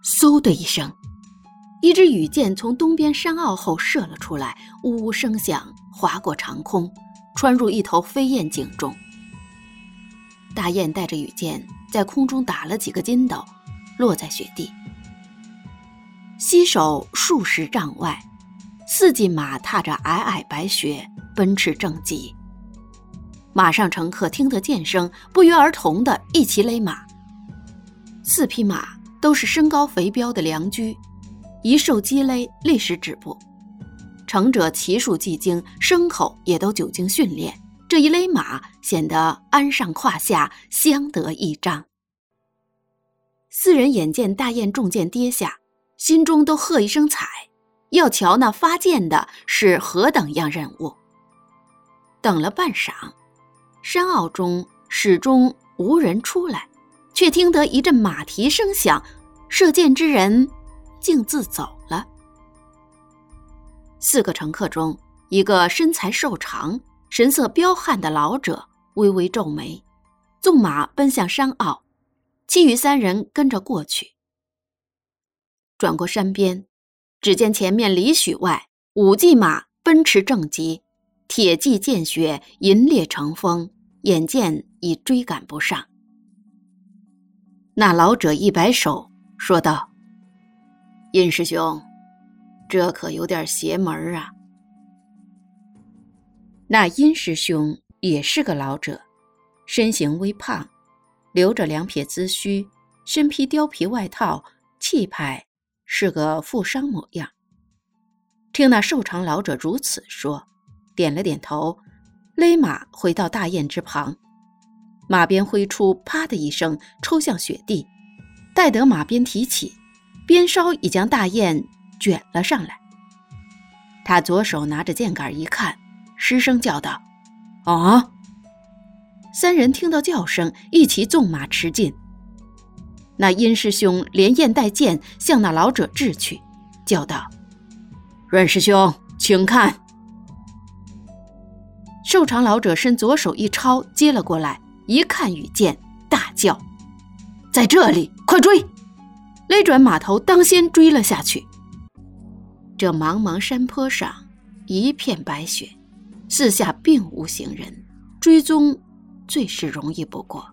嗖的一声，一支羽箭从东边山坳后射了出来，呜呜声响，划过长空，穿入一头飞燕颈中。大雁带着羽箭在空中打了几个筋斗，落在雪地。西首数十丈外，4骑马踏着皑皑白雪奔驰正急。马上乘客听得箭声，不约而同地一齐勒马。4匹马都是身高肥膘的良驹，一受击勒立时止步。乘者骑术既精，牲口也都久经训练，这一勒马显得鞍上胯下相得益彰。4人眼见大雁中箭跌下，心中都喝一声彩，要瞧那发箭的是何等样任务。等了半晌，山坳中始终无人出来，却听得一阵马蹄声响，射箭之人竟自走了。4个乘客中，一个身材瘦长、神色彪悍的老者微微皱眉，纵马奔向山坳，其余3人跟着过去。转过山边，只见前面里许外5骑马奔驰正急，铁骑见雪，银裂成风，眼见已追赶不上。那老者一摆手说道：“殷师兄，这可有点邪门啊。”那殷师兄也是个老者，身形微胖，留着2撇髭须，身披貂皮外套，气派是个富商模样。听那瘦长老者如此说，点了点头，勒马回到大雁之旁。马鞭挥出，啪的一声抽向雪地，待得马鞭提起，鞭梢已将大雁卷了上来。他左手拿着箭杆一看，失声叫道：“啊！”3人听到叫声，一齐纵马驰进。那殷师兄连雁带箭向那老者掷去，叫道：“阮师兄，请看！”瘦长老者伸左手一抄，接了过来，一看羽箭，大叫：“在这里，快追！”勒转马头，当先追了下去。这茫茫山坡上一片白雪，四下并无行人，追踪最是容易不过。